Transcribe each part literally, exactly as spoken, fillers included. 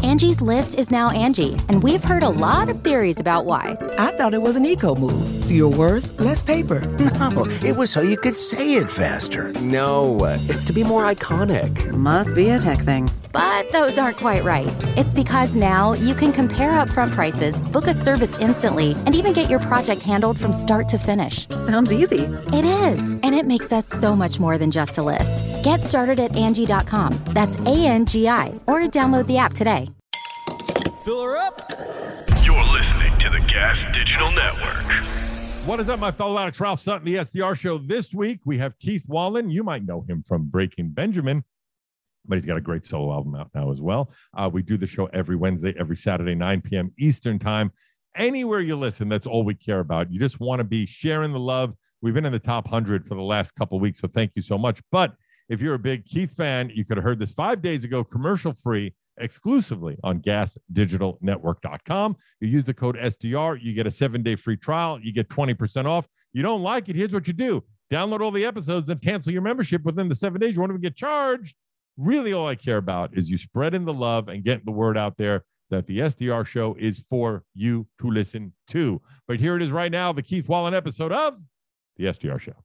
Angie's List is now Angie, and we've heard a lot of theories about why. I thought it was an eco move. Fewer words, less paper. No, it was so you could say it faster. No, it's to be more iconic. Must be a tech thing. But those aren't quite right. It's because now you can compare upfront prices, book a service instantly, and even get your project handled from start to finish. Sounds easy. It is, and it makes us so much more than just a list. Get started at Angie dot com. That's A N G I, or download the app today. Fill her up. You're listening to the Gas Digital Network. What is up, my fellow addicts? Ralph Sutton, the S D R Show. This week, we have Keith Wallen. You might know him from Breaking Benjamin, but he's got a great solo album out now as well. Uh, we do the show every Wednesday, every Saturday, nine p.m. Eastern time. Anywhere you listen, that's all we care about. You just want to be sharing the love. We've been in the top one hundred for the last couple of weeks, so thank you so much. But if you're a big Keith fan, you could have heard this five days ago, commercial-free, exclusively on gas digital network dot com. You use the code S D R, you get a seven-day free trial, you get twenty percent off. You don't like it, here's what you do. Download all the episodes and cancel your membership within the seven days. You won't even get charged. Really, all I care about is you spreading the love and getting the word out there that the S D R Show is for you to listen to. But here it is right now, the Keith Wallen episode of the S D R Show.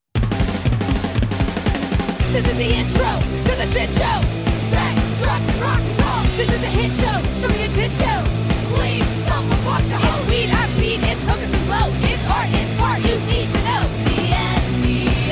This is the intro to the shit show. Sex, drugs, and rock and roll. This is a hit show. Show me a tit show. Please, someone fuck the hoe. It's weed, I beat, it's hookers and blow. It's art, it's art, you need to know. The S D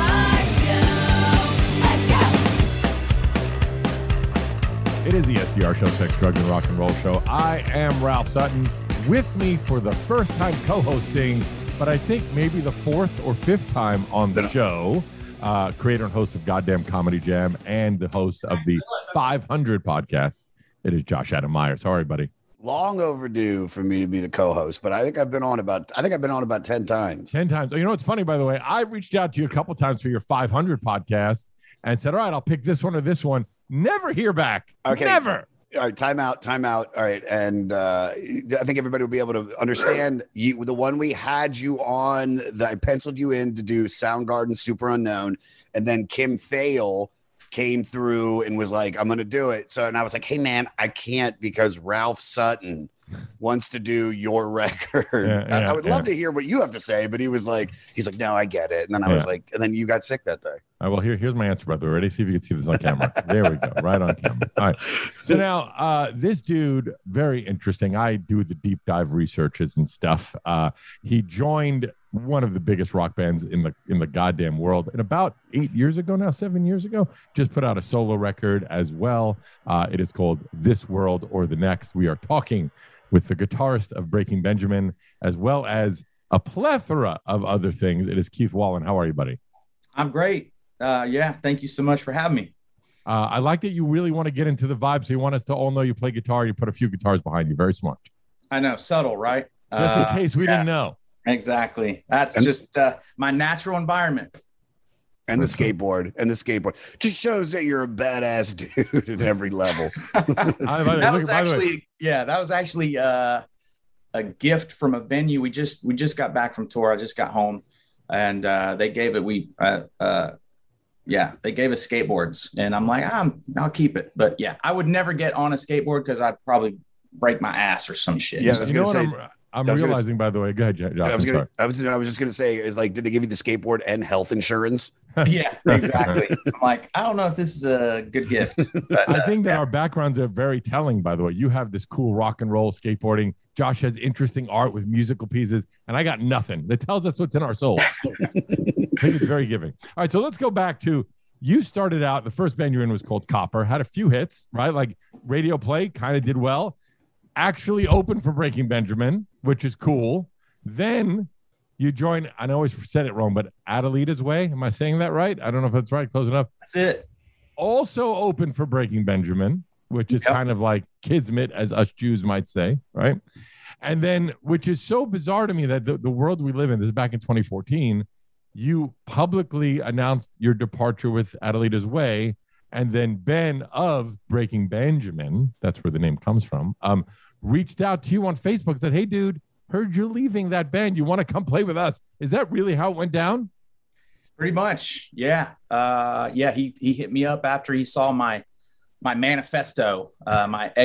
R Show. Let's go. It is the S D R Show, Sex, Drug, and Rock and Roll Show. I am Ralph Sutton. With me for the first time co-hosting, but I think maybe the fourth or fifth time on the show, uh, creator and host of Goddamn Comedy Jam and the host of the five hundred podcast. It is Josh Adam Myers. How are you, buddy? Long overdue for me to be the co-host, but I think I've been on about I think I've been on about ten times. ten times. You know, it's funny, by the way. I reached out to you a couple times for your five hundred podcast and said, all right, I'll pick this one or this one. Never hear back. Okay. Never. All right, time out, time out. All right, and uh, I think everybody will be able to understand you. The one we had you on, that I penciled you in to do Soundgarden, Super Unknown, and then Kim Thale came through and was like, "I'm going to do it." So, and I was like, "Hey, man, I can't because Ralph Sutton wants to do your record." Yeah, yeah, I, I would love yeah. to hear what you have to say, but he was like, "He's like, no, I get it." And then I Yeah. was like, and then you got sick that day. All right, well, here, here's my answer, brother. Ready? See if you can see this on camera. There we go. Right on camera. All right. So now uh, this dude, very interesting. I do the deep dive researches and stuff. Uh, he joined one of the biggest rock bands in the in the goddamn world. And about eight years ago now, seven years ago, just put out a solo record as well. Uh, it is called This World or the Next. We are talking with the guitarist of Breaking Benjamin, as well as a plethora of other things. It is Keith Wallen. How are you, buddy? I'm great. Uh, yeah, thank you so much for having me. Uh, I like that you really want to get into the vibe, so you want us to all know you play guitar. You put a few guitars behind you. Very smart. I know, subtle, right? Just in Uh, case we yeah, didn't know. Exactly. That's And- just uh, my natural environment. And the skateboard, and the skateboard just shows that you're a badass dude at every level. I- by the way, That look- was by the way, actually, yeah, that was actually uh, a gift from a venue. We just we just got back from tour. I just got home, and uh, they gave it. We uh, uh, yeah, they gave us skateboards, and I'm like, I'm, I'll keep it. But yeah, I would never get on a skateboard because I'd probably break my ass or some shit. Yeah, I So- was you know gonna what say- I'm, I'm I was gonna realizing, by the way. Go ahead, Josh. I was I'm gonna, sorry. I was, I was just gonna say, is like, did they give you the skateboard and health insurance? yeah, exactly. I'm like, I don't know if this is a good gift. But, I uh, think that yeah. our backgrounds are very telling, by the way. You have this cool rock and roll skateboarding. Josh has interesting art with musical pieces, and I got nothing. That tells us what's in our souls. I think it's very giving. All right, so let's go back to, you started out, the first band you were in was called Copper, had a few hits, right? Like radio play, kind of did well. Actually opened for Breaking Benjamin, which is cool. Then you join, I always said it wrong, but Adelita's Way. Am I saying that right? I don't know if that's right. Close enough. That's it. Also open for Breaking Benjamin, which is Yep. kind of like Kismet, as us Jews might say, right? And then, which is so bizarre to me that the, the world we live in, this is back in twenty fourteen, you publicly announced your departure with Adelita's Way, and then Ben of Breaking Benjamin, that's where the name comes from, um, reached out to you on Facebook and said, hey, dude, heard you leaving that band. You want to come play with us? Is that really how it went down? Pretty much. Yeah. Uh, yeah. He, he hit me up after he saw my, my manifesto, uh, my exit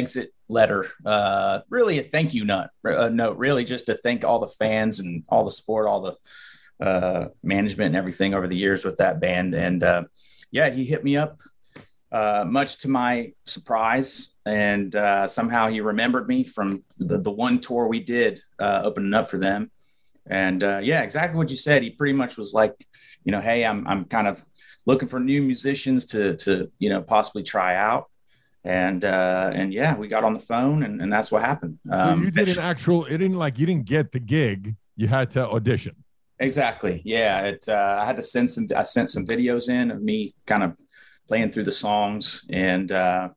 letter, uh, really a thank you note, uh, note, really just to thank all the fans and all the support, all the uh, management and everything over the years with that band. And uh, yeah, he hit me up, uh, much to my surprise. And uh, somehow he remembered me from the, the one tour we did, uh, opening up for them. And uh, yeah, exactly what you said. He pretty much was like, you know, hey, I'm I'm kind of looking for new musicians to to you know possibly try out. And uh, and yeah, we got on the phone, and, and that's what happened. Um, so you did an actual. It didn't like you didn't get the gig. You had to audition. Exactly. Yeah. It. Uh, I had to send some. I sent some videos in of me kind of playing through the songs, and uh,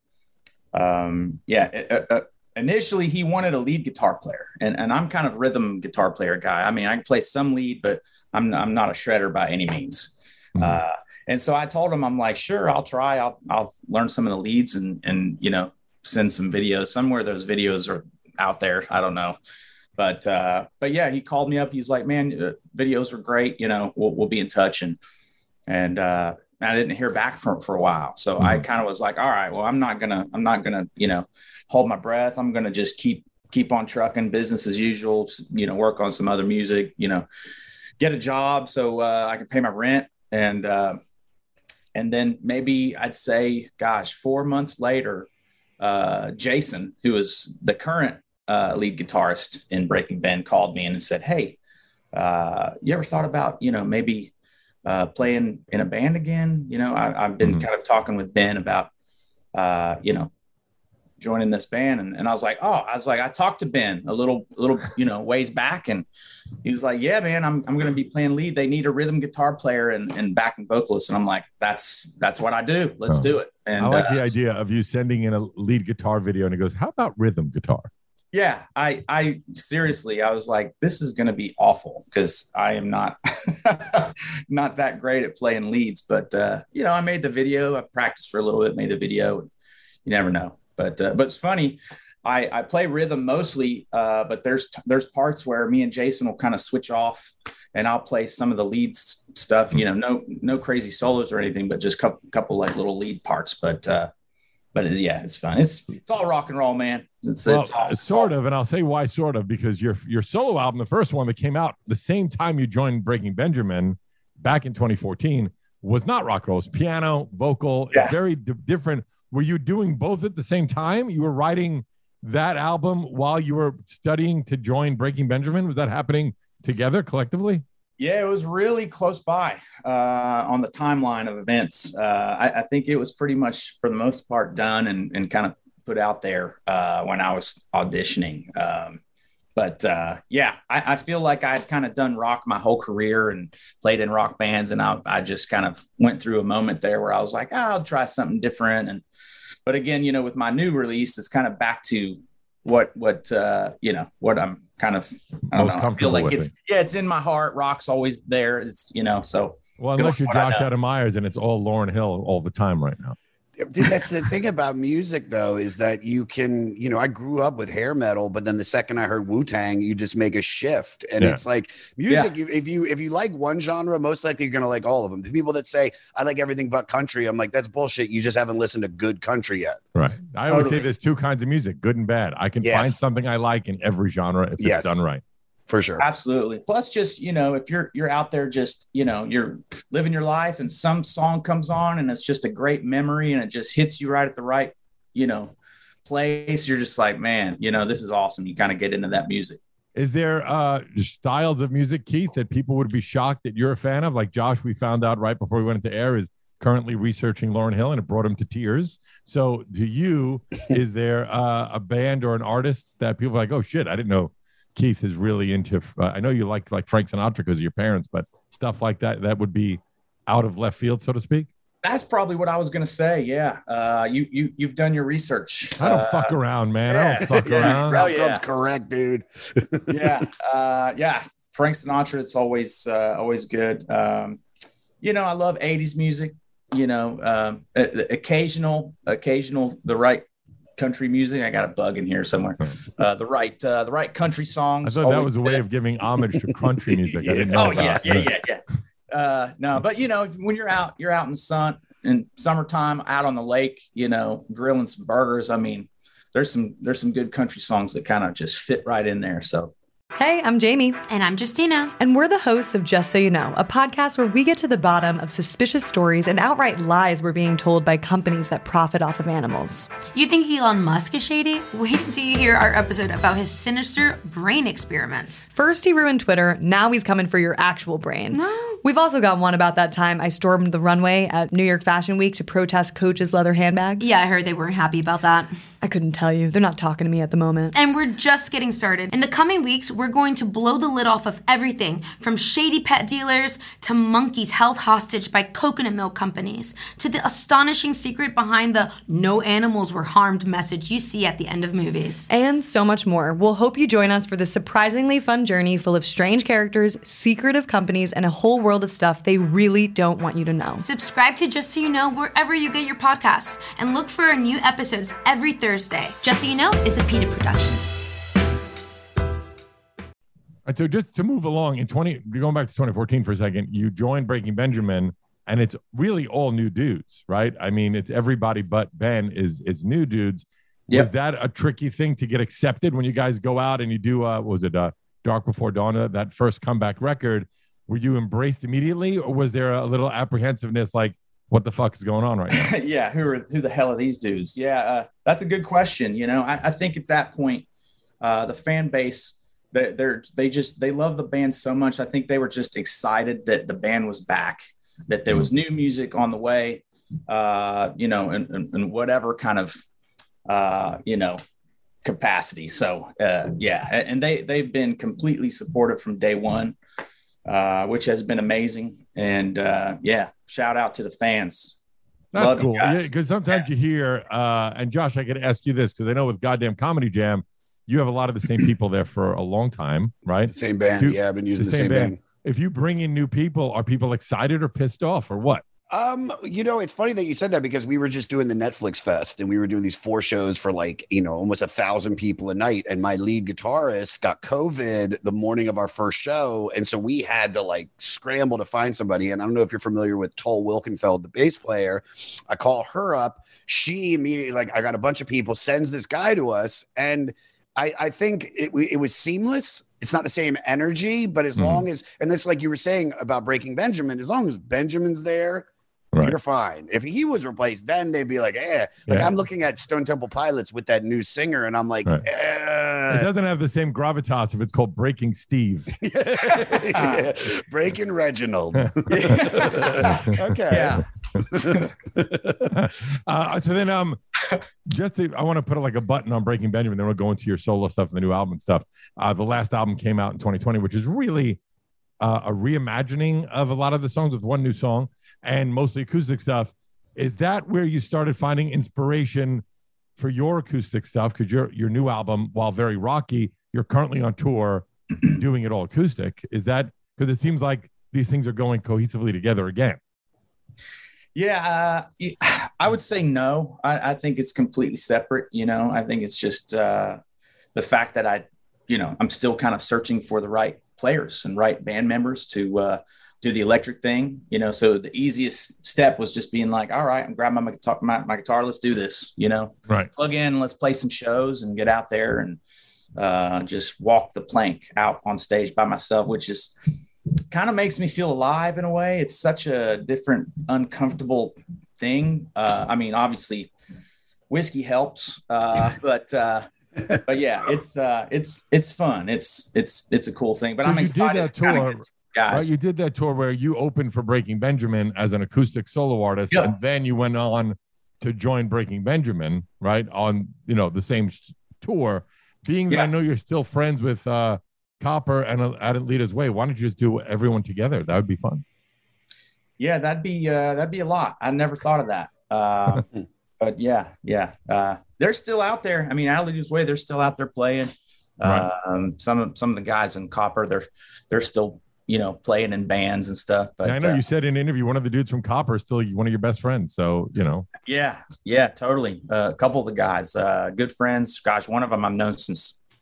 um, yeah. It, uh, Initially, he wanted a lead guitar player, and, and I'm kind of rhythm guitar player guy. I mean, I can play some lead, but I'm I'm not a shredder by any means. Mm-hmm. Uh, and so I told him, I'm like, sure, I'll try. I'll I'll learn some of the leads and and you know send some videos. Somewhere those videos are out there. I don't know, but uh, but yeah, he called me up. He's like, man, uh, videos were great. You know, we'll we'll be in touch. And and uh, I didn't hear back from for a while, so mm-hmm. I kind of was like, all right, well, I'm not gonna I'm not gonna you know. hold my breath. I'm going to just keep, keep on trucking, business as usual, you know, work on some other music, you know, get a job so uh, I can pay my rent. And, uh, and then maybe I'd say, gosh, four months later, uh, Jason, who is the current uh, lead guitarist in Breaking Ben, called me in and said, hey, uh, you ever thought about, you know, maybe uh, playing in a band again? You know, I, I've been mm-hmm. kind of talking with Ben about, uh, you know, joining this band. And, and I was like, oh, I was like, I talked to Ben a little, a little, you know, ways back. And he was like, yeah, man, I'm, I'm going to be playing lead. They need a rhythm guitar player and, and backing vocalist. And I'm like, that's, that's what I do. Let's oh. do it. And I like uh, the idea of you sending in a lead guitar video and it goes, how about rhythm guitar? Yeah. I, I seriously, I was like, this is going to be awful because I am not, not that great at playing leads, but uh, you know, I made the video, I practiced for a little bit, made the video. And you never know. But uh, but it's funny. I, I play rhythm mostly, uh, but there's there's parts where me and Jason will kind of switch off, and I'll play some of the lead stuff. You know, no no crazy solos or anything, but just couple couple like little lead parts. But uh, but it's, yeah, it's fun. It's it's all rock and roll, man. It's, well, it's all, sort of, and I'll say why sort of, because your your solo album, the first one that came out the same time you joined Breaking Benjamin back in twenty fourteen, was not rock and roll. It was piano, vocal, yeah. very d- different. Were you doing both at the same time? You were writing that album while you were studying to join Breaking Benjamin? Was that happening together collectively? Yeah, it was really close by uh, on the timeline of events. Uh, I, I think it was pretty much, for the most part, done and, and kind of put out there uh, when I was auditioning. Um, but uh, yeah, I, I feel like I'd kind of done rock my whole career and played in rock bands. And I, I just kind of went through a moment there where I was like, oh, I'll try something different. And But again, you know, with my new release, it's kind of back to what, what, uh, you know, what I'm kind of, I don't know, I feel like it's, it. yeah, it's in my heart. Rock's always there. It's, you know, so. Well, unless you're Josh Adam Myers and it's all Lauryn Hill all the time right now. Dude, that's the thing about music, though, is that you can, you know, I grew up with hair metal, but then the second I heard Wu-Tang, you just make a shift. And yeah. it's like music, yeah. if you if you like one genre, most likely you're going to like all of them. The people that say, I like everything but country, I'm like, that's bullshit. You just haven't listened to good country yet. Right. I totally. always say there's two kinds of music, good and bad. I can yes. find something I like in every genre if yes. it's done right. For sure. Absolutely. Plus, just, you know, if you're you're out there just, you know, you're living your life and some song comes on and it's just a great memory and it just hits you right at the right, you know, place. You're just like, man, you know, this is awesome. You kind of get into that music. Is there uh, styles of music, Keith, that people would be shocked that you're a fan of? Like Josh, we found out right before we went into air, is currently researching Lauryn Hill and it brought him to tears. So to you, is there uh, a band or an artist that people are like, oh, shit, I didn't know Keith is really into, uh, I know you like like Frank Sinatra because of your parents, but stuff like that, that would be out of left field, so to speak? That's probably what I was going to say. Yeah. Uh, you, you, you've done your research. I don't uh, fuck around, man. Yeah. I don't fuck yeah. around. Ralph yeah. Combs correct, dude. yeah. Uh, yeah. Frank Sinatra, it's always, uh, always good. Um, you know, I love eighties music, you know, um, occasional, occasional, the right country music. I got a bug in here somewhere. Uh, the right, uh, the right country songs. I thought that was a way of giving homage to country music. yeah. I didn't know oh about. yeah, yeah, yeah, yeah. Uh, no, but you know, when you're out, you're out in the sun in summertime, out on the lake, you know, grilling some burgers. I mean, there's some there's some good country songs that kind of just fit right in there. So. Hey, I'm Jamie. And I'm Justina. And we're the hosts of Just So You Know, a podcast where we get to the bottom of suspicious stories and outright lies we're being told by companies that profit off of animals. You think Elon Musk is shady? Wait till you hear our episode about his sinister brain experiments. First he ruined Twitter, now he's coming for your actual brain. No. We've also got one about that time I stormed the runway at New York Fashion Week to protest Coach's leather handbags. Yeah, I heard they weren't happy about that. I couldn't tell you. They're not talking to me at the moment. And we're just getting started. In the coming weeks, we're going to blow the lid off of everything from shady pet dealers to monkeys held hostage by coconut milk companies to the astonishing secret behind the no animals were harmed message you see at the end of movies. And so much more. We'll hope you join us for this surprisingly fun journey full of strange characters, secretive companies, and a whole world of stuff they really don't want you to know. Subscribe to Just So You Know wherever you get your podcasts and look for our new episodes every Thursday. Just So You Know is a PETA production. And so just to move along in twenty, going back to twenty fourteen for a second, you joined Breaking Benjamin, and it's really all new dudes, right? I mean, it's everybody but Ben is is new dudes. Yep. Was that a tricky thing to get accepted when you guys go out and you do, uh, what was it, uh, Dark Before Dawn, uh, that first comeback record? Were you embraced immediately, or was there a little apprehensiveness, like, what the fuck is going on right now? yeah, who are who the hell are these dudes? Yeah, uh, that's a good question. You know, I, I think at that point, uh, the fan base, they, they're they just they love the band so much. I think they were just excited that the band was back, that there was new music on the way, uh, you know, and, and, and whatever kind of uh, you know capacity. So uh, yeah, and they they've been completely supportive from day one, uh, which has been amazing. And uh, yeah, shout out to the fans. That's Love cool. Because yeah, sometimes yeah. you hear, uh, and Josh, I got to ask you this because I know with Goddamn Comedy Jam, you have a lot of the same people there for a long time, right? The same band. You, yeah, I've been using the, the same, same band. band. If you bring in new people, are people excited or pissed off or what? Um, you know, it's funny that you said that because we were just doing the Netflix Fest and we were doing these four shows for like, you know, almost a thousand people a night. And my lead guitarist got COVID the morning of our first show. And so we had to like scramble to find somebody. And I don't know if you're familiar with Tol Wilkenfeld, the bass player. I call her up. She immediately, like, I got a bunch of people, sends this guy to us. And I, I think it, it was seamless. It's not the same energy, but as mm-hmm. long as, and that's like you were saying about Breaking Benjamin, as long as Benjamin's there, right. you're fine. If he was replaced, then they'd be like, eh. Like yeah. I'm looking at Stone Temple Pilots with that new singer, and I'm like, right. eh. It doesn't have the same gravitas if it's called Breaking Steve. yeah. Breaking Reginald. okay. Yeah. uh, so then, um, just to, I want to put like a button on Breaking Benjamin, then we'll go into your solo stuff and the new album and stuff. Uh, the last album came out in twenty twenty, which is really uh, a reimagining of a lot of the songs with one new song and mostly acoustic stuff. Is that where you started finding inspiration for your acoustic stuff? Because your your new album, while very rocky, you're currently on tour doing it all acoustic. Is that because it seems like these things are going cohesively together again? Yeah, uh, I would say no. I, I think it's completely separate. You know, I think it's just uh, the fact that I, you know, I'm still kind of searching for the right players and right band members to uh, do the electric thing. You know, so the easiest step was just being like, all right, I'm grabbing my guitar, my, my guitar, let's do this. You know, right? Plug in, let's play some shows and get out there and uh, just walk the plank out on stage by myself, which is. Kind of makes me feel alive in a way. It's such a different, uncomfortable thing. Uh, I mean, obviously, whiskey helps, uh, but uh, but yeah, it's uh, it's it's fun. It's it's it's a cool thing. But I'm excited. You did that tour, guys. Right? You did that tour where you opened for Breaking Benjamin as an acoustic solo artist, yep. and then you went on to join Breaking Benjamin, right? On you know the same tour. Being yeah. that I know you're still friends with. Uh, Copper and At Lita's Way. Why don't you just do everyone together? That would be fun. Yeah, that'd be uh, that'd be a lot. I never thought of that. Uh, but yeah, yeah, uh, they're still out there. I mean, At Lita's Way, they're still out there playing. Right. Um, some of some of the guys in Copper, they're they're still you know playing in bands and stuff. But yeah, I know uh, you said in an interview one of the dudes from Copper is still one of your best friends. So you know. Yeah, yeah, totally. Uh, a couple of the guys, uh, good friends. Gosh, one of them I've known since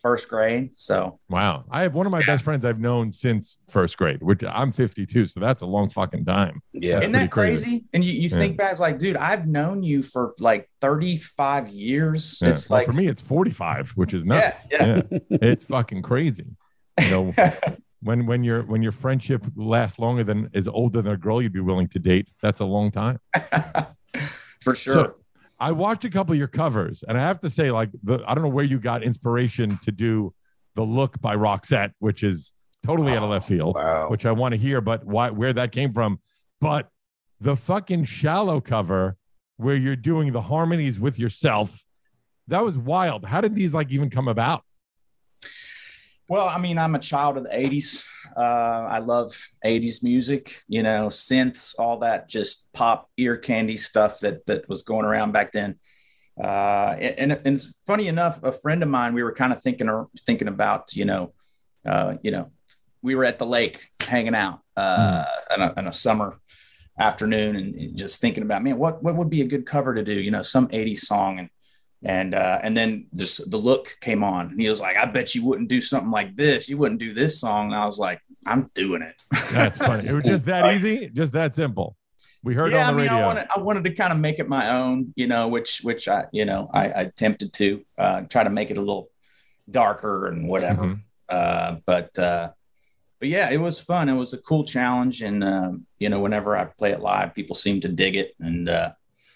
first grade. So wow, I have one of my yeah. best friends I've known since first grade, which I'm fifty-two, so that's a long fucking time. Yeah, isn't that crazy? crazy? And you, you yeah. think back, it's like, dude, I've known you for like thirty-five years. Yeah. It's well, like for me, it's forty-five, which is nuts. Yeah, yeah. yeah. It's fucking crazy. You know, when when your when your friendship lasts longer than is older than a girl you'd be willing to date, that's a long time. For sure. So, I watched a couple of your covers, and I have to say, like, the I don't know where you got inspiration to do The Look by Roxette, which is totally oh, out of left field, wow. which I want to hear, but why where that came from. But the fucking Shallow cover where you're doing the harmonies with yourself, that was wild. How did these like even come about? Well, I mean, I'm a child of the eighties. Uh, I love eighties music, you know, synths, all that just pop ear candy stuff that that was going around back then. Uh, and, and it's funny enough, a friend of mine, we were kind of thinking or thinking about, you know, uh, you know, we were at the lake hanging out uh, mm. on, a, on a summer afternoon and just thinking about, man, what what would be a good cover to do? You know, some eighties song. And And uh, and then just The Look came on, and he was like, "I bet you wouldn't do something like this. You wouldn't do this song." And I was like, "I'm doing it." That's funny. It was just that easy, just that simple. We heard yeah, it on the I mean, radio. I wanted, I wanted to kind of make it my own, you know, which which I, you know, I, I attempted to uh, try to make it a little darker and whatever. Mm-hmm. Uh, but uh, but yeah, it was fun. It was a cool challenge, and uh, you know, whenever I play it live, people seem to dig it, and. Uh,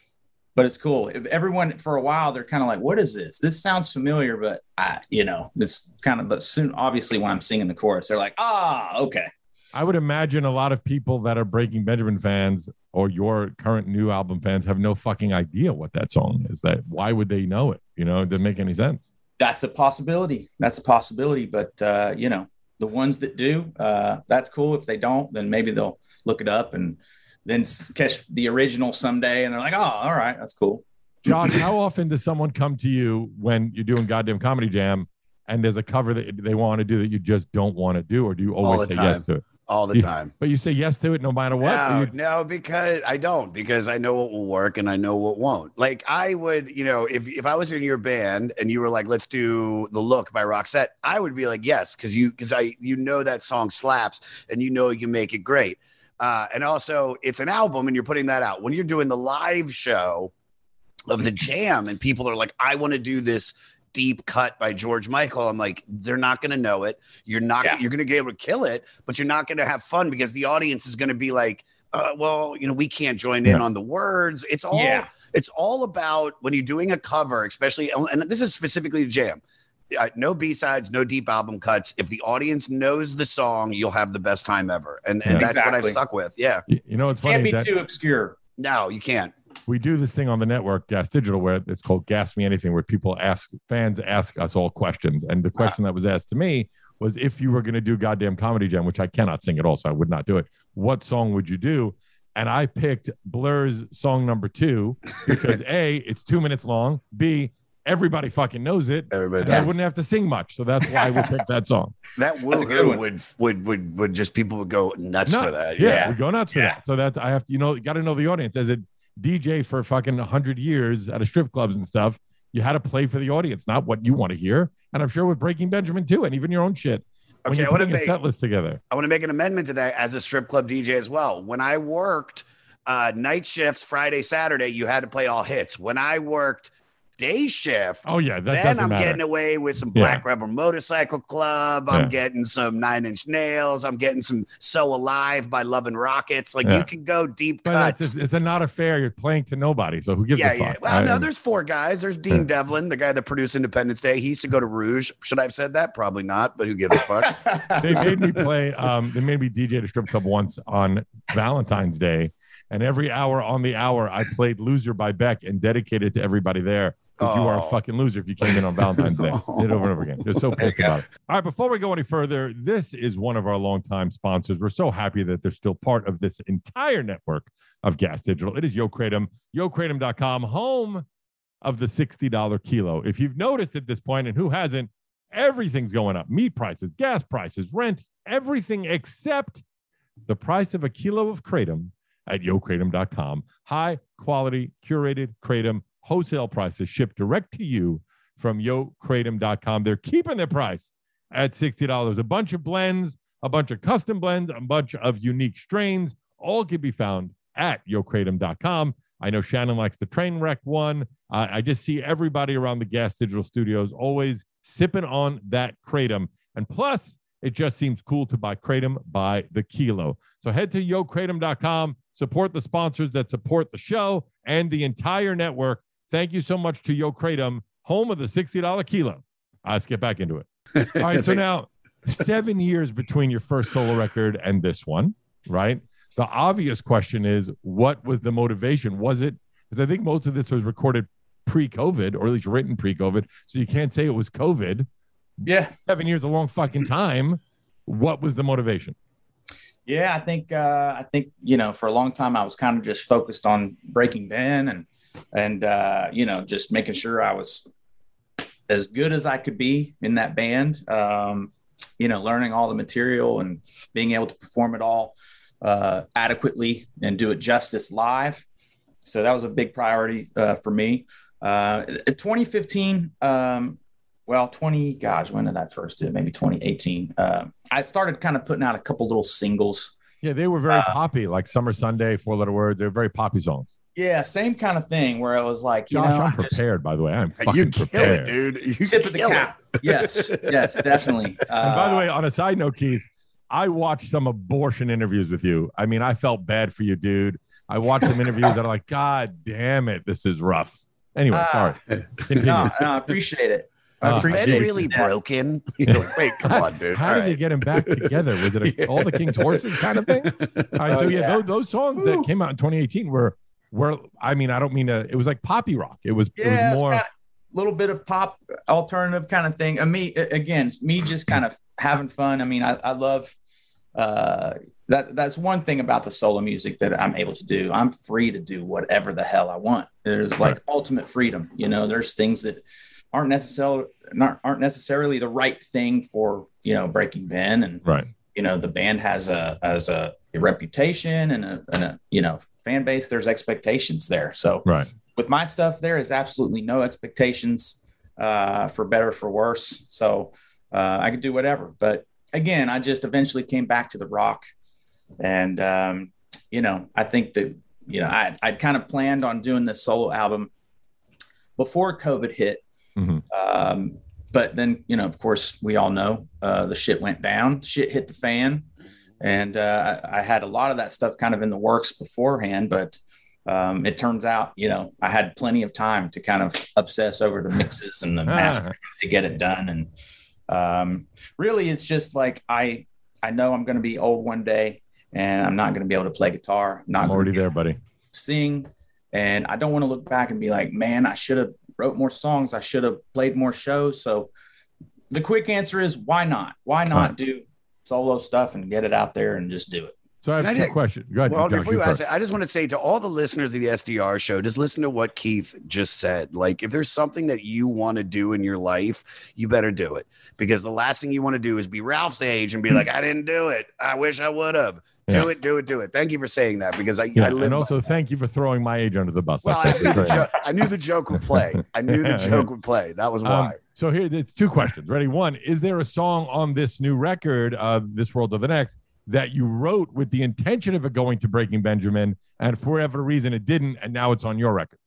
But it's cool. Everyone for a while, they're kind of like, what is this? This sounds familiar, but I, you know, it's kind of, but soon, obviously when I'm singing the chorus, they're like, ah, okay. I would imagine a lot of people that are Breaking Benjamin fans or your current new album fans have no fucking idea what that song is. That why would they know it? You know, it doesn't make any sense. That's a possibility. That's a possibility. But, uh, you know, the ones that do, uh, that's cool. If they don't, then maybe they'll look it up and then catch the original someday, and they're like, "Oh, all right, that's cool." Josh, how often does someone come to you when you're doing Goddamn Comedy Jam, and there's a cover that they want to do that you just don't want to do, or do you always say time. yes to it? All the you, time. But you say yes to it no matter what? No, you... no, because I don't, because I know what will work and I know what won't. Like I would, you know, if if I was in your band and you were like, "Let's do The Look by Roxette," I would be like, "Yes," because you because I you know that song slaps and you know you can make it great. Uh, and also, it's an album, and you're putting that out. When you're doing the live show of the jam, and people are like, "I want to do this deep cut by George Michael," I'm like, they're not going to know it. You're not. Yeah. You're going to be able to kill it, but you're not going to have fun because the audience is going to be like, uh, "Well, you know, we can't join in yeah. on the words." It's all. Yeah. It's all about when you're doing a cover, especially, and this is specifically the jam. Uh, no B-sides, no deep album cuts. If the audience knows the song, you'll have the best time ever. And, and yeah. that's exactly. what I've stuck with. Yeah. You know, it's funny. Can't be that too obscure. No, you can't. We do this thing on the network, Gas Digital, where it's called Gas Me Anything, where people ask, fans ask us all questions. And the question ah. that was asked to me was, if you were going to do Goddamn Comedy Jam, which I cannot sing at all, so I would not do it, what song would you do? And I picked Blur's song number two because A, it's two minutes long. B, everybody fucking knows it. Everybody and I wouldn't have to sing much. So that's why we picked that song. That woohoo would, would, would, would just, people would go nuts, nuts. for that. Yeah, yeah. we go nuts for yeah. that. So that I have to, you know, got to know the audience. As a D J for fucking one hundred years at a strip clubs and stuff, you had to play for the audience, not what you want to hear. And I'm sure with Breaking Benjamin too, and even your own shit. When okay, you're putting a set list together. I want to make an amendment to that as a strip club D J as well. When I worked uh, night shifts, Friday, Saturday, you had to play all hits. When I worked day shift, oh yeah, that then I'm matter. getting away with some Black yeah. Rebel Motorcycle Club. I'm yeah. getting some Nine Inch Nails. I'm getting some So Alive by Love and Rockets. Like yeah. you can go deep but cuts. It's, it's a not a fair. You're playing to nobody. So who gives yeah, a fuck? Yeah. Well, I, no, there's four guys. There's Dean yeah. Devlin, the guy that produced Independence Day. He used to go to Rouge. Should I have said that? Probably not. But who gives a fuck? They made me play. Um, they made me D J at a strip club once on Valentine's Day, and every hour on the hour, I played "Loser" by Beck and dedicated it to everybody there. Because oh. you are a fucking loser if you came in on Valentine's Day. Did it over and over again. Just so pissed about it. All right, before we go any further, this is one of our longtime sponsors. We're so happy that they're still part of this entire network of Gas Digital. It is Yo Kratom, yo kratom dot com, home of the sixty dollars kilo. If you've noticed at this point, and who hasn't, everything's going up. Meat prices, gas prices, rent, everything except the price of a kilo of Kratom at yo kratom dot com. High quality, curated Kratom. Wholesale prices shipped direct to you from yo kratom dot com. They're keeping their price at sixty dollars. A bunch of blends, a bunch of custom blends, a bunch of unique strains, all can be found at yo kratom dot com. I know Shannon likes the train wreck one. Uh, I just see everybody around the Gas Digital Studios always sipping on that kratom. And plus, it just seems cool to buy kratom by the kilo. So head to yo kratom dot com, support the sponsors that support the show and the entire network. Thank you so much to Yo Kratom, home of the sixty dollars kilo. Uh, let's get back into it. All right, so now seven years between your first solo record and this one, right? The obvious question is, what was the motivation? Was it, because I think most of this was recorded pre-COVID, or at least written pre-COVID, so you can't say it was COVID. Yeah. Seven years, a long fucking time. What was the motivation? Yeah, I think, uh, I think, you know, for a long time, I was kind of just focused on Breaking Ben and, and, uh, you know, just making sure I was as good as I could be in that band, um, you know, learning all the material and being able to perform it all uh, adequately and do it justice live. So that was a big priority uh, for me. Uh, twenty fifteen, um, well, twenty, gosh, when did I first do it? Maybe twenty eighteen. Uh, I started kind of putting out a couple little singles. Yeah, they were very uh, poppy, like Summer Sunday, Four Letter Words. They were very poppy songs. Yeah, same kind of thing where I was like, you Josh, know, I'm I just, prepared, by the way. I'm fucking You kill prepared. it, dude. You tip of the kill cap. Yes, yes, definitely. Uh, And by the way, on a side note, Keith, I watched some abortion interviews with you. I mean, I felt bad for you, dude. I watched some interviews that are like, God damn it, this is rough. Anyway, uh, sorry. Continue. no, no, I appreciate it. I Uh, Is appreciate Ben it. really Yeah. broken? You know, wait, come on, dude. How All did right. they get him back together? Was it a, Yeah. all the King's Horses kind of thing? All right, so Oh, yeah, yeah. Those, those songs that came out in twenty eighteen were, were I mean, I don't mean to, it was like poppy rock. It was, Yeah, it was it's more. kinda- little bit of pop alternative kind of thing. And me, again, me just kind of having fun. I mean, I, I love uh, that. That's one thing about the solo music that I'm able to do. I'm free to do whatever the hell I want. There's like ultimate freedom. You know, there's things that aren't necessarily not, aren't necessarily the right thing for, you know, Breaking Ben. And, Right. you know, the band has a, as a, a reputation and a, and a, you know, fan base. There's expectations there. So, Right. with my stuff, there is absolutely no expectations uh, for better or for worse. So uh, I could do whatever. But again, I just eventually came back to the rock. And, um, you know, I think that, you know, I, I'd kind of planned on doing this solo album before COVID hit. Mm-hmm. Um, but then, you know, of course, we all know uh, the shit went down, shit hit the fan. And uh, I, I had a lot of that stuff kind of in the works beforehand, but Um, it turns out, you know, I had plenty of time to kind of obsess over the mixes and the mastering to get it done. And um, really, it's just like I I know I'm going to be old one day, and I'm not going to be able to play guitar. I'm not I'm already gonna there, buddy. Sing, and I don't want to look back and be like, man, I should have wrote more songs. I should have played more shows. So the quick answer is, why not? Why not do solo stuff and get it out there and just do it? So I have Can I two take- questions. Go ahead. Well, Josh, before you you first. ask it, I just want to say to all the listeners of the S D R show, just listen to what Keith just said. Like, if there's something that you want to do in your life, you better do it, because the last thing you want to do is be Ralph's age and be like, I didn't do it. I wish I would have. Yeah. Do it, do it, do it. Thank you for saying that, because I, Yeah, I live. and also thank you for throwing my age under the bus. well, I That's knew, the great. joke, I knew the joke would play. I knew the joke would play. That was why. Um, so here, it's two questions. Ready? One, is there a song on this new record, uh, This World of the Next, that you wrote with the intention of it going to Breaking Benjamin, and for whatever reason it didn't, and now it's on your record?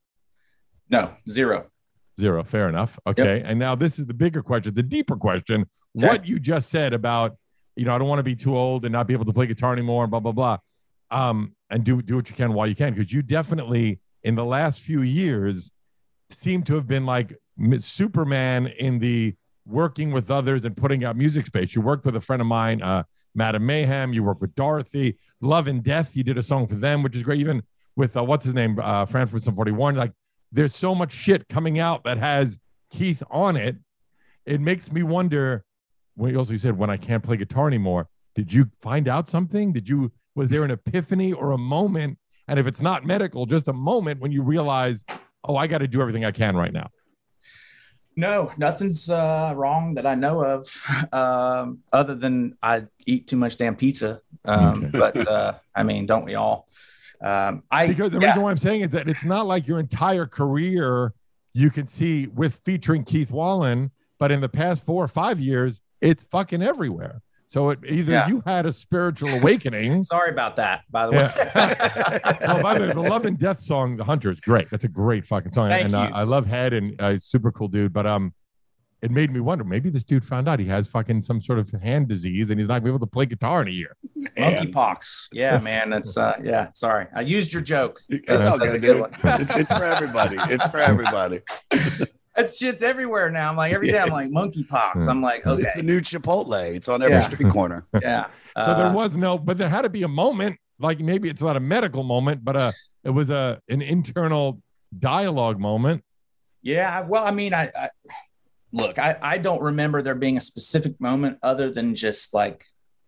No, zero. Zero. Fair enough. Okay. And now this is the bigger question, the deeper question. Okay. What you just said about, you know, I don't want to be too old and not be able to play guitar anymore and blah, blah, blah. Um, and do, do what you can while you can. Because you definitely, in the last few years, seem to have been like Superman in the working with others and putting out music space. You worked with a friend of mine, uh, Madam Mayhem. You worked with Dorothy. Love and Death, you did a song for them, which is great. Even with, uh, what's his name, uh, Francis from forty-one. Like, there's so much shit coming out that has Keith on it. It makes me wonder, when you also said, when I can't play guitar anymore, did you find out something? Did you, was there an epiphany or a moment? And if it's not medical, just a moment when you realize, oh, I got to do everything I can right now. No, nothing's uh, wrong that I know of, um, other than I eat too much damn pizza. Um, Okay. But uh, I mean, don't we all? Um, I Because the yeah. reason why I'm saying is that it's not like your entire career you can see with featuring Keith Wallen, but in the past four or five years, it's fucking everywhere. So it, either Yeah. you had a spiritual awakening. Sorry about that, by the way. Yeah. Oh, by the way, the Love and Death song, The Hunter, is great. That's a great fucking song. Thank and uh, you. I love Head, and uh, super cool dude. But um, it made me wonder, maybe this dude found out he has fucking some sort of hand disease and he's not going to be able to play guitar in a year. Monkeypox. Yeah, man. That's uh yeah, sorry. I used your joke. It's That's, all that's a good, good dude. one. It's, it's for everybody. It's for everybody. That shit's everywhere now. I'm like, every day I'm like, monkeypox. I'm like, It's, okay. it's the new Chipotle. It's on every Yeah. street corner. Yeah. So there Uh, was no, but there had to be a moment, like maybe it's not a medical moment, but uh, it was a an internal dialogue moment. Yeah, well, I mean, I, I look, I, I don't remember there being a specific moment other than just like,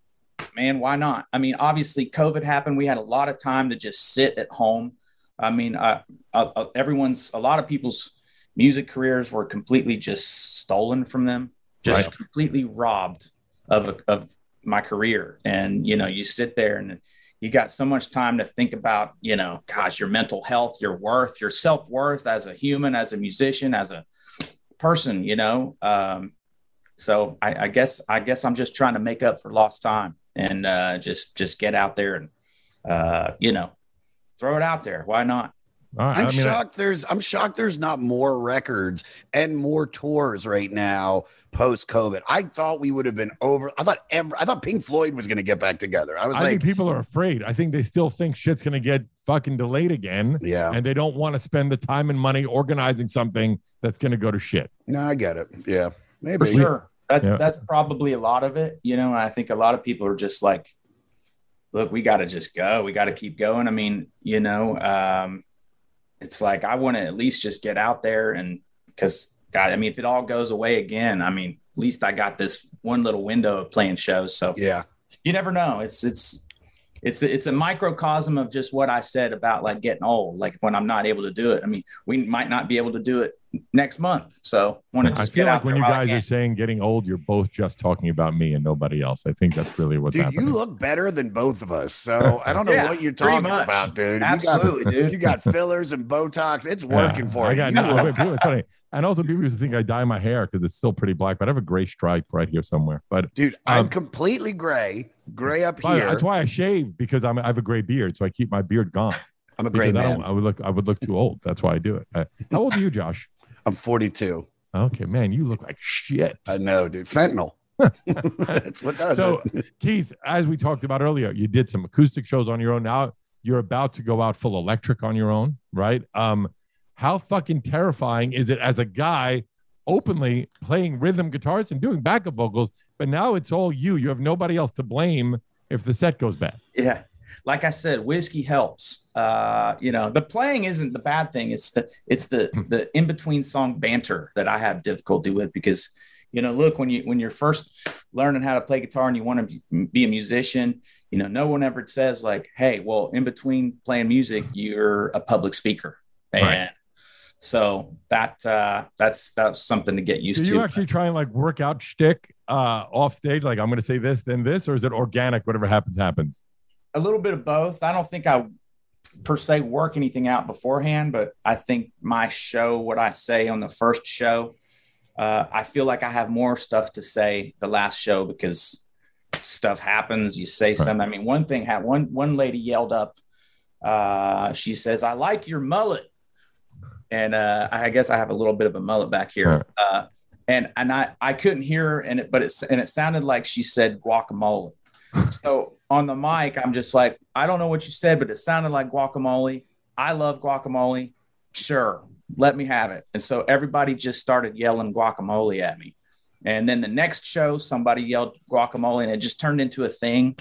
man, why not? I mean, obviously, COVID happened. We had a lot of time to just sit at home. I mean, I, I, everyone's, a lot of people's music careers were completely just stolen from them, just Right. completely robbed of of my career. And you know, you sit there and you got so much time to think about, you know, gosh, your mental health, your worth, your self-worth as a human, as a musician, as a person, you know? Um, so I, I guess, I guess I'm just trying to make up for lost time and uh, just, just get out there and, uh, you know, throw it out there. Why not? All right, I'm I mean, I- shocked. There's I'm shocked. There's not more records and more tours right now post COVID. I thought we would have been over. I thought every. I thought Pink Floyd was going to get back together. I was I like, think people are afraid. I think they still think shit's going to get fucking delayed again. yeah, And they don't want to spend the time and money organizing something that's going to go to shit. no, I get it. Yeah, maybe. For sure. That's, Yeah. that's probably a lot of it, you know, and I think a lot of people are just like, look, we got to just go. We got to keep going. I mean, you know, um, it's like, I want to at least just get out there and because God, I mean, if it all goes away again, I mean, at least I got this one little window of playing shows. So Yeah, you never know. It's, it's, it's, it's a microcosm of just what I said about like getting old, like when I'm not able to do it. I mean, we might not be able to do it next month. So want to I just feel get like out when there you while I guys can. are saying getting old, you're both just talking about me and nobody else. I think that's really what's dude, happening. you look better than both of us. So I don't know Yeah, what you're pretty talking much. about, dude. Absolutely, you got, dude. You got fillers and Botox. It's Yeah, working for I you. got, You no, look- people, it's funny. And also people used to think I dye my hair because it's still pretty black, but I have a gray stripe right here somewhere. But dude, I'm Um, completely gray, gray up But here. that's why I shave because I'm, I have a gray beard, so I keep my beard gone. I'm a gray Because I, man. don't, I would look, I would look too old. That's why I do it. Uh, how old are you, Josh? I'm forty-two. Okay, man, you look like shit. I know, dude. Fentanyl. That's what does So, it. Keith, as we talked about earlier, you did some acoustic shows on your own. Now you're about to go out full electric on your own, right? Um, how fucking terrifying is it as a guy openly playing rhythm guitars and doing backup vocals, but now it's all you. You have nobody else to blame if the set goes bad. Yeah. Like I said, whiskey helps. Uh, you know, the playing isn't the bad thing. It's the it's the the in-between song banter that I have difficulty with because, you know, look, when you when you're first learning how to play guitar and you want to be a musician, you know, no one ever says like, hey, well, in between playing music, you're a public speaker. And Right. so that uh that's that's something to get used Do to. you actually try and like work out shtick uh, off stage? Like, I'm going to say this, then this, or is it organic? Whatever happens, happens. A little bit of both. I don't think I per se work anything out beforehand, but I think my show, what I say on the first show, uh, I feel like I have more stuff to say the last show because stuff happens. You say something. I mean, one thing had one one lady yelled up. Uh, she says, "I like your mullet," and uh, I guess I have a little bit of a mullet back here. Right. Uh, and and I I couldn't hear her, and it but it and it sounded like she said guacamole. So on the mic, I'm just like, I don't know what you said, but it sounded like guacamole. I love guacamole. Sure, let me have it. And so everybody just started yelling guacamole at me. And then the next show, somebody yelled guacamole, and it just turned into a thing.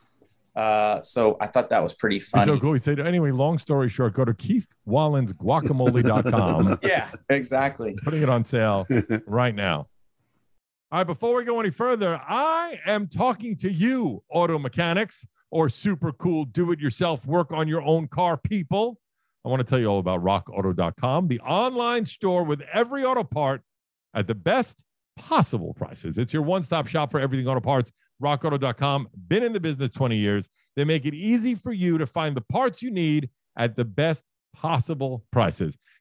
Uh, so I thought that was pretty It's funny. so cool. He said, anyway, long story short, go to keith wallens guacamole dot com. Yeah, exactly. Putting it on sale right now. All right, before we go any further, I am talking to you, auto mechanics or super cool do-it-yourself work on your own car people. I want to tell you all about rock auto dot com, the online store with every auto part at the best possible prices. It's your one-stop shop for everything auto parts. rock auto dot com, been in the business twenty years. They make it easy for you to find the parts you need at the best possible prices.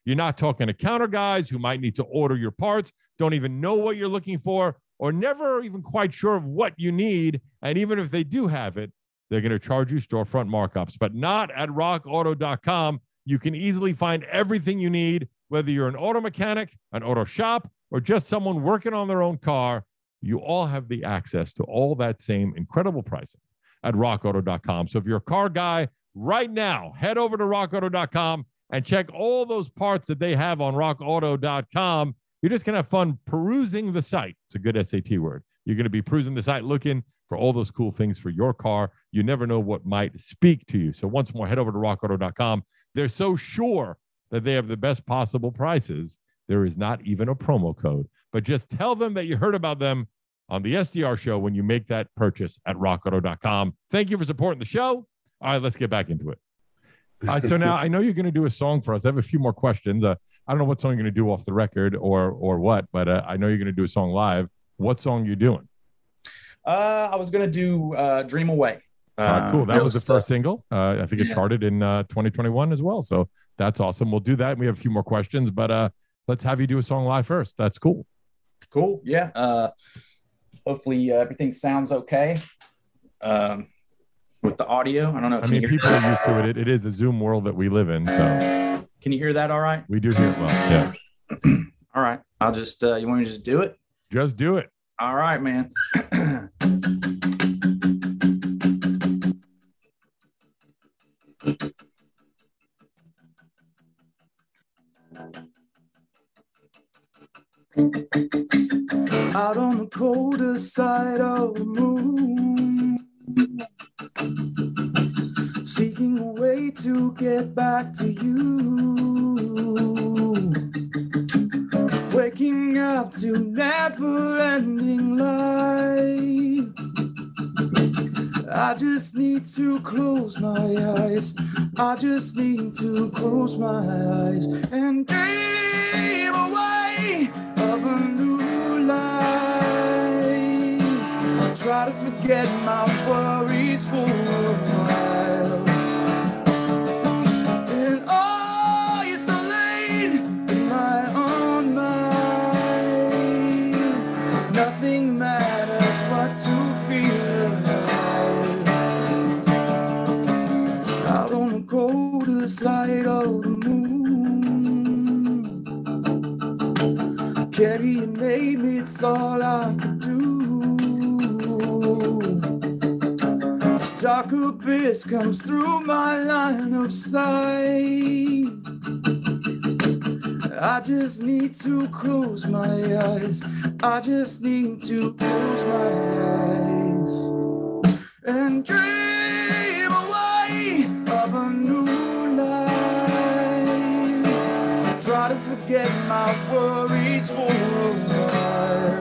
You're not talking to counter guys who might need to order your parts, don't even know what you're looking for, or never even quite sure of what you need. And even if they do have it, they're going to charge you storefront markups, but not at rock auto dot com. You can easily find everything you need, whether you're an auto mechanic, an auto shop, or just someone working on their own car. You all have the access to all that same incredible pricing at rock auto dot com. So if you're a car guy right now, head over to rock auto dot com and check all those parts that they have on rock auto dot com. You're just going to have fun perusing the site. It's a good S A T word. You're going to be perusing the site looking for all those cool things for your car. You never know what might speak to you. So once more, head over to rock auto dot com. They're so sure that they have the best possible prices. There is not even a promo code, but just tell them that you heard about them on the S D R show when you make that purchase at rock auto dot com. Thank you for supporting the show. All right, let's get back into it. All right, so now I know you're going to do a song for us. I have a few more questions. Uh, I don't know what song you're going to do off the record or or what, but uh, I know you're going to do a song live. What song are you doing? Uh, I was going to do uh, Dream Away. Uh, All right, cool. That was the first single. Uh, I think it yeah. charted in uh, twenty twenty-one as well. So that's awesome. We'll do that. We have a few more questions, but uh, let's have you do a song live first. That's cool. Cool. Yeah. Uh, hopefully uh, everything sounds okay um, with the audio. I don't know. I mean, people are used to it. it. It is a Zoom world that we live in. So can you hear that all right? We do hear it well. Yeah. All right. I'll just, uh, you want me to just do it? Just do it. All right, man. Out on the colder side of the moon, seeking a way to get back to you, waking up to never-ending light. I just need to close my eyes. I just need to close my eyes and dream away of a new life. Try to forget my worries for a while. And oh, you're so late in my own mind. Nothing matters but to feel alive. Out on the coldest light of the moon, carrying maybe it's all I could do. Dark abyss comes through my line of sight. I just need to close my eyes. I just need to close my eyes and dream away of a new life. Try to forget my worries for a while.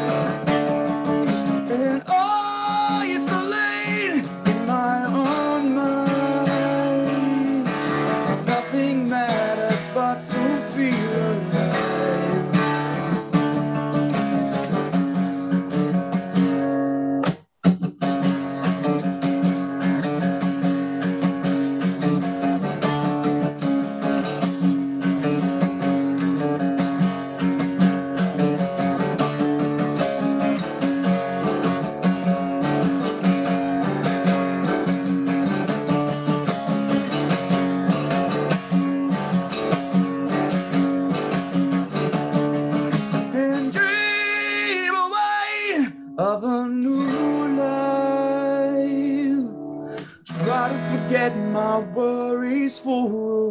And oh, you're so late in my own mind. Nothing matters but to be alive. And dream away of a new life. Try to forget my worries for a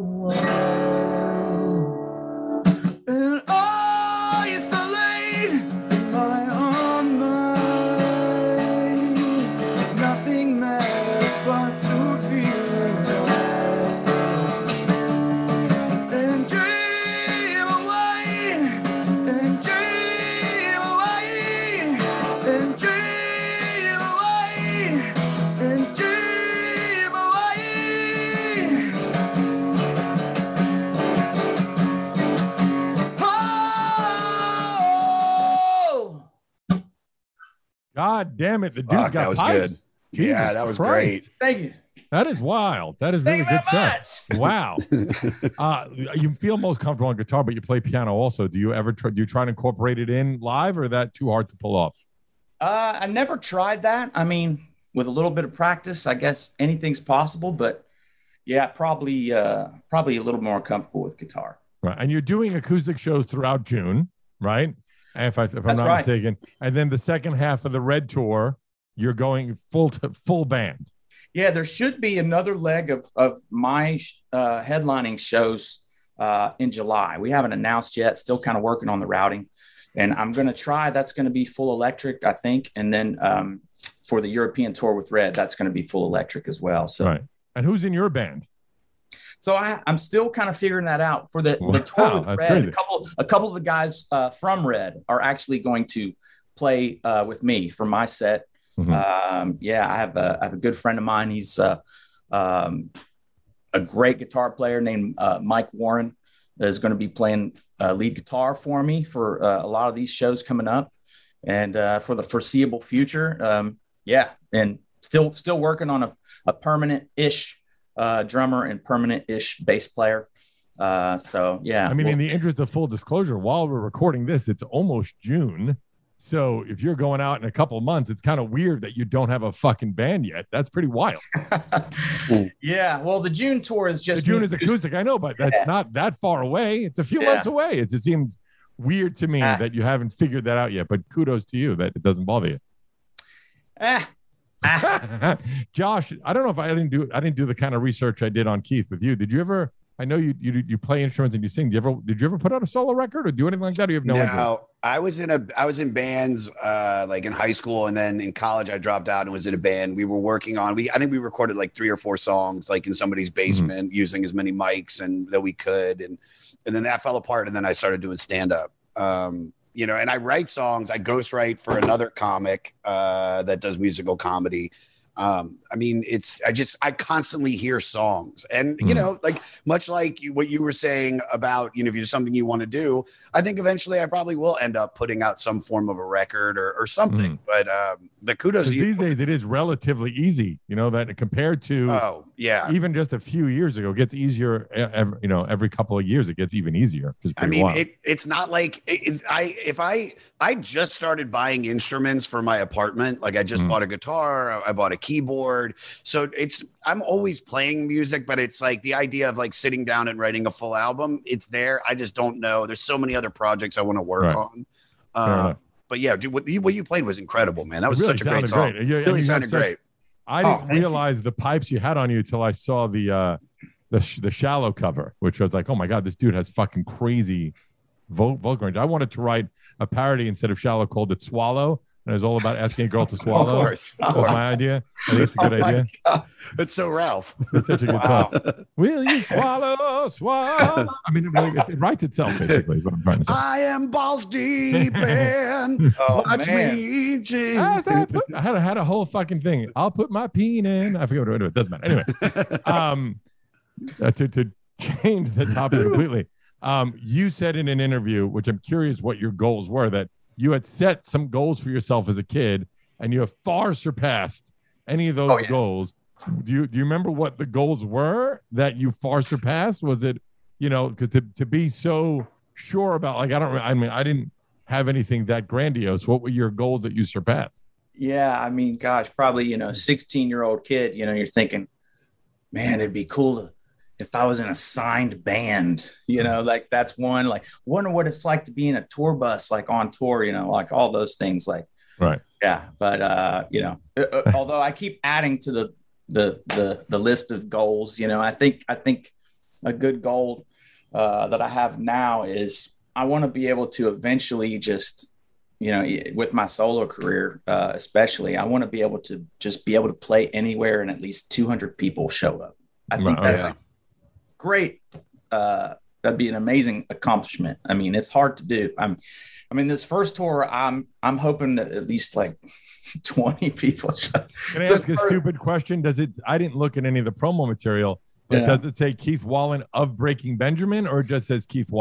while. And oh, you're so late in my own mind. Nothing matters but to feel alive. And dream away, and dream away, and dream away, and dream away. Oh! God damn it. The dude Fuck, got that was pipes. good. Yeah, Jesus that was Christ. great. Thank you. That is wild. That is really good stuff. Wow. uh, you feel most comfortable on guitar, but you play piano also. Do you ever try, do you try to incorporate it in live, or is that too hard to pull off? Uh, I never tried that. I mean, with a little bit of practice, I guess anything's possible. But yeah, probably uh, probably a little more comfortable with guitar. Right, and you're doing acoustic shows throughout June, right? And if I if I'm That's not right. mistaken, and then the second half of the Red Tour, you're going full to full band. Yeah, there should be another leg of of my uh, headlining shows uh, in July. We haven't announced yet. Still kind of working on the routing, and I'm going to try. That's going to be full electric, I think, and then um, for the European tour with Red, that's going to be full electric as well. So, right. And who's in your band? So I, I'm still kind of figuring that out for the, Wow, the tour with that's Red. crazy. A couple, a couple of the guys uh, from Red are actually going to play uh, with me for my set. Mhm. Um, yeah, I have a, I have a good friend of mine. He's uh, um, a great guitar player named uh, Mike Warren is going to be playing uh, lead guitar for me for uh, a lot of these shows coming up, and uh, for the foreseeable future. Um, yeah, and still still working on a, a permanent-ish uh, drummer and permanent-ish bass player. Uh, so yeah, I mean, we'll- in the interest of full disclosure, while we're recording this, it's almost June. So if you're going out in a couple of months, it's kind of weird that you don't have a fucking band yet. That's pretty wild. yeah. Well, the June tour is The just June is acoustic, I know, but that's Yeah. not that far away. It's a few Yeah. months away. It just seems weird to me Ah. that you haven't figured that out yet. But kudos to you that it doesn't bother you. Ah, Josh, I don't know if I didn't do I didn't do the kind of research I did on Keith with you. Did you ever? I know you you you play instruments and you sing. Did you ever did you ever put out a solo record or do anything like that? Or you have no, No, idea? I was in a I was in bands uh like in high school, and then in college I dropped out and was in a band. We were working on we I think we recorded like three or four songs like in somebody's basement using as many mics and that we could, and and then that fell apart, and then I started doing stand up. Um you know, and I write songs. I ghostwrite for another comic uh that does musical comedy. Um, I mean, it's, I just, I constantly hear songs, and, you Mhm. know, like much like you, what you were saying about, you know, if you're something you want to do, I think eventually I probably will end up putting out some form of a record or, or something, but, um, but kudos 'Cause to you. these days it is relatively easy, you know, that compared to Oh, yeah. even just a few years ago, it gets easier. e- Every, you know, every couple of years it gets even easier. It's I pretty mean, wild. it, it's not like it, it- I if I I just started buying instruments for my apartment. Like I just Mhm. bought a guitar, I- I bought a keyboard. So it's I'm always playing music, but it's like the idea of like sitting down and writing a full album. It's there. I just don't know. There's so many other projects I want to work Right. on. Fair Uh, enough. but yeah, dude, what you, what you played was incredible, man. That It was really such a great sounded song. great. You- and really you have sounded such- great. I Oh, didn't thank you. realize the pipes you had on you till I saw the uh the sh- the shallow cover, which was like, oh my god, this dude has fucking crazy vo- vocal range. I wanted to write a parody instead of shallow called it Swallow, and it was all about asking a girl to swallow. Of course, of That was course. my idea. I think it's a good Oh my idea. God. It's so Ralph. It's such a good Wow. song. Will you swallow, swallow? I mean, it, really, it writes itself basically. Is what I'm trying to say. I am balls deep in. Oh, Watch man. me, G. As I, put, I had, I had a whole fucking thing. I'll put my peen in. I forget what it doesn't matter. Anyway, um, uh, to, to change the topic completely, um, you said in an interview, which I'm curious what your goals were, that you had set some goals for yourself as a kid and you have far surpassed any of those Oh, yeah. goals. Do you, do you remember what the goals were that you far surpassed? Was it, you know, because to, to be so sure about, like, I don't, I mean, I didn't have anything that grandiose. What were your goals that you surpassed? Yeah, I mean, gosh, probably, you know, sixteen year old kid, you know, you're thinking, man, it'd be cool to, if I was in a signed band, you know, like that's one, like wonder what it's like to be in a tour bus, like on tour, you know, like all those things, like, Right. yeah. But, uh, you know, uh, uh, although I keep adding to the, the, the, the list of goals, you know, I think, I think a good goal uh, that I have now is I want to be able to eventually just, you know, with my solo career, uh, especially, I want to be able to just be able to play anywhere and at least two hundred people show up. I think Oh, that's yeah. a great. Uh, that'd be an amazing accomplishment. I mean, it's hard to do. I'm, I mean, this first tour, I'm, I'm hoping that at least like twenty people show up. Can I So ask a for- stupid question? Does it, I didn't look at any of the promo material, but Yeah. does it say Keith Wallen of Breaking Benjamin or it just says Keith Wallen?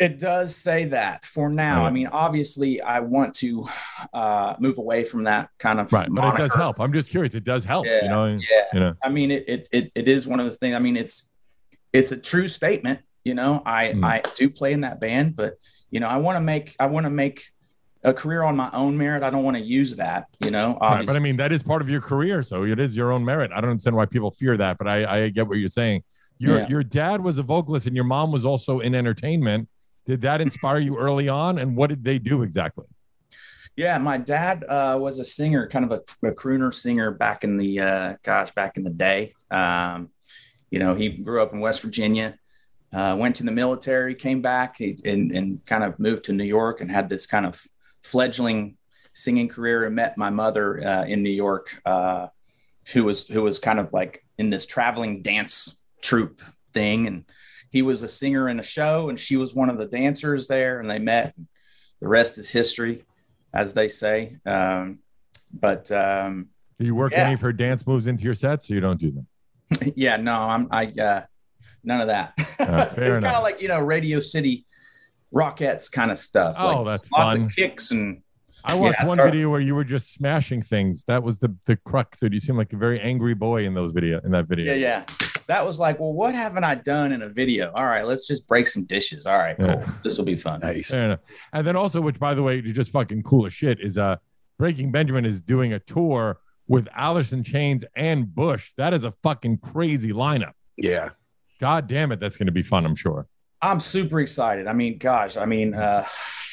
It does say that for now. I mean, obviously, I want to uh, move away from that kind of right, moniker. but it does help. I'm just curious. It does help. Yeah, you know. yeah. You know. I mean, it, it it it is one of those things. I mean, it's it's a true statement. You know, I mm. I do play in that band, but you know, I want to make I want to make a career on my own merit. I don't want to use that. You know, right, but I mean, that is part of your career, so it is your own merit. I don't understand why people fear that, but I I get what you're saying. Your Yeah. your dad was a vocalist, and your mom was also in entertainment. Did that inspire you early on? And what did they do exactly? Yeah, my dad uh, was a singer, kind of a, a crooner singer back in the, uh, gosh, back in the day. Um, you know, he grew up in West Virginia, uh, went to the military, came back he, and, and kind of moved to New York and had this kind of fledgling singing career, and met my mother uh, in New York, uh, who was who was kind of like in this traveling dance troupe thing. And he was a singer in a show, and she was one of the dancers there, and they met. The rest is history, as they say. Um, but um, do you work yeah. any of her dance moves into your sets, so you don't do them? yeah, no, I'm I uh, none of that. Uh, fair it's enough. kind of like, you know, Radio City Rockettes kind of stuff. Oh, like that's lots fun. of kicks and. I watched yeah, one or, video where you were just smashing things. That was the the crux. So you seem like a very angry boy in those video in that video. Yeah, yeah. That was like, well, what haven't I done in a video? All right, let's just break some dishes. All right, cool. Yeah. This will be fun. Nice. Fair enough. And then also, which by the way, is just fucking cool as shit, is uh Breaking Benjamin is doing a tour with Alice in Chains and Bush. That is a fucking crazy lineup. Yeah. God damn it, that's going to be fun, I'm sure. I'm super excited. I mean, gosh, I mean, uh,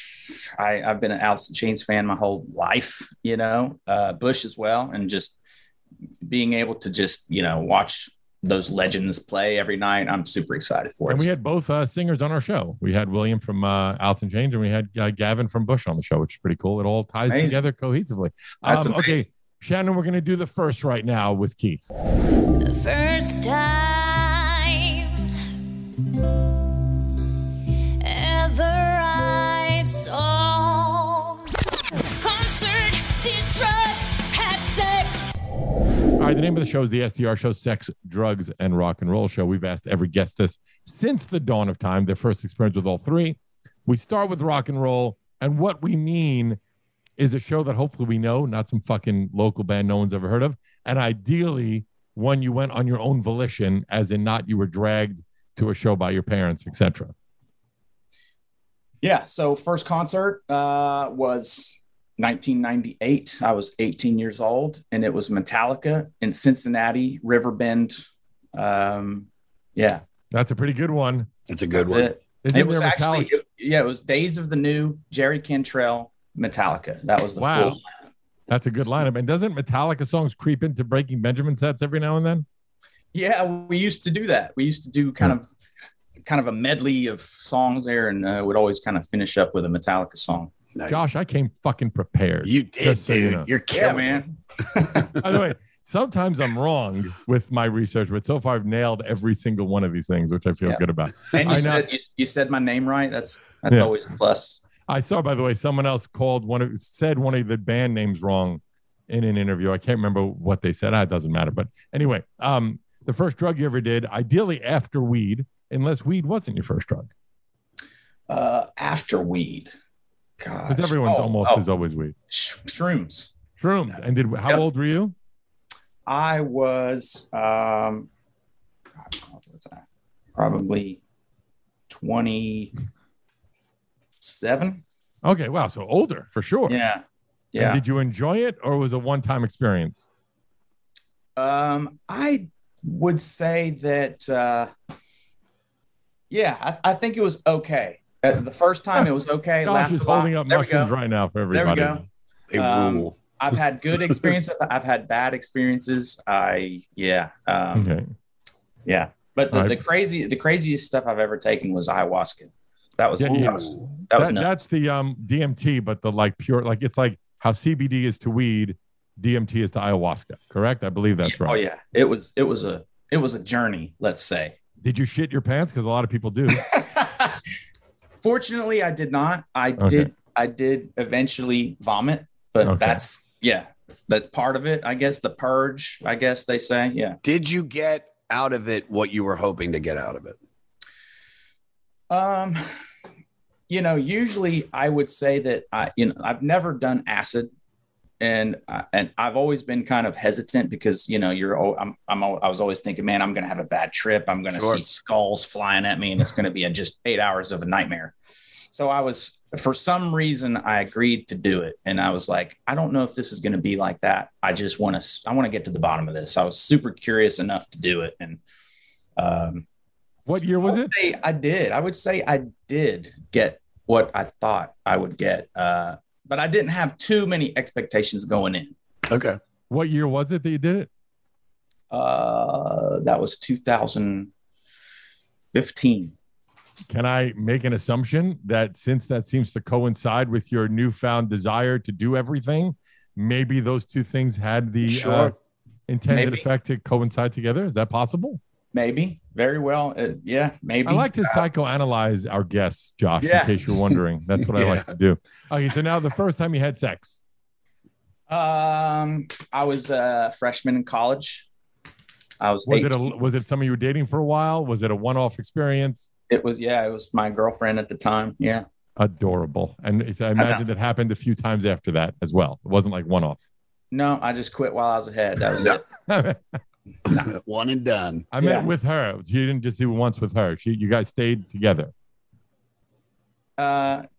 I, I've been an Alice in Chains fan my whole life, you know, uh, Bush as well. And just being able to just, you know, watch those legends play every night. I'm super excited for it. And we had both uh, singers on our show. We had William from uh, Alice in Chains, and we had uh, Gavin from Bush on the show, which is pretty cool. It all ties Amazing. together cohesively. That's Um, amazing. okay, Shannon, we're going to do the first right now with Keith. The first time ever I saw concert, did drugs, had sex. All right, the name of the show is the S D R Show, Sex, Drugs, and Rock and Roll Show. We've asked every guest this since the dawn of time, their first experience with all three. We start with rock and roll, and what we mean is a show that hopefully we know, not some fucking local band no one's ever heard of, and ideally one you went on your own volition, as in not you were dragged to a show by your parents, et cetera. Yeah. So first concert uh, was nineteen ninety-eight. I was eighteen years old, and it was Metallica in Cincinnati, Riverbend. Um, yeah. That's a pretty good one. It's a good That's one. it. Isn't It was there actually, Metallica- it- yeah, it was Days of the New, Jerry Cantrell, Metallica. That was the Wow. full. That's a good lineup. And doesn't Metallica songs creep into Breaking Benjamin sets every now and then? Yeah, we used to do that. We used to do kind of kind of a medley of songs there, and uh, would always kind of finish up with a Metallica song. Nice. Gosh, I came fucking prepared. You did, Just so dude. you know. You're Yeah, killing man. By the way, sometimes I'm wrong with my research, but so far I've nailed every single one of these things, which I feel Yeah. good about. And you I know- said you, you said my name right. That's that's Yeah. always a plus. I saw, by the way, someone else called one of said one of the band names wrong in an interview. I can't remember what they said. Ah, It doesn't matter. But anyway, um, the first drug you ever did, ideally after weed, unless weed wasn't your first drug, Uh, after weed, gosh, because everyone's Oh, almost oh, is always weed. sh- shrooms. Shrooms. And did how Yep. old were you? I was um, God, what was I? Probably twenty-seven. Okay, wow, so older for sure. Yeah, And yeah. did you enjoy it, or was it a one-time experience? Um, I would say that, uh, yeah, I, I think it was okay. Uh, the first time it was okay. Josh laughed is a lot. holding up There we go. mushrooms right now for There we everybody. go. They Um, rule. I've had good experiences. I've had bad experiences. I, yeah. Um, Okay. Yeah. But the, All right. the crazy, the craziest stuff I've ever taken was ayahuasca. That was, Yeah, that yeah. was, that was That- nuts. that's the um, D M T, but the like pure, like it's like how C B D is to weed, D M T is to ayahuasca. Correct? I believe that's right. Oh yeah. It was, it was a, it was a journey, let's say. Did you shit your pants? Because a lot of people do. Fortunately, I did not. I Okay. did. I did eventually vomit, but Okay. that's yeah, that's part of it. I guess the purge. I guess they say yeah. Did you get out of it what you were hoping to get out of it? Um, you know, usually I would say that I, you know, I've never done acid, and uh, and I've always been kind of hesitant because, you know, you're, oh, I'm, I'm, I was always thinking, man, I'm going to have a bad trip. I'm going to Sure. see skulls flying at me, and it's going to be a, just eight hours of a nightmare. So I was, for some reason, I agreed to do it, and I was like, I don't know if this is going to be like that. I just want to, I want to get to the bottom of this. I was super curious enough to do it, and um. What year was I it? would say I did. I would say I did get what I thought I would get, uh, but I didn't have too many expectations going in. Okay. What year was it that you did it? Uh, that was two thousand fifteen. Can I make an assumption that since that seems to coincide with your newfound desire to do everything, maybe those two things had the Sure. uh, intended Maybe. effect to coincide together? Is that possible? Maybe. Very well. Uh, yeah, maybe. I like to psychoanalyze our guests, Josh, Yeah. in case you're wondering. That's what I like to do. Okay, so now the first time you had sex. Um, I was a freshman in college. I was, Was it a, eighteen. was it someone you were dating for a while? Was it a one-off experience? It was, yeah, it was my girlfriend at the time. Yeah. Adorable. And it's, I imagine it happened a few times after that as well. It wasn't like one-off. No, I just quit while I was ahead. That was No. it. One and done. I meant Yeah. with her. You didn't just do it once with her. She, you guys stayed together. Uh,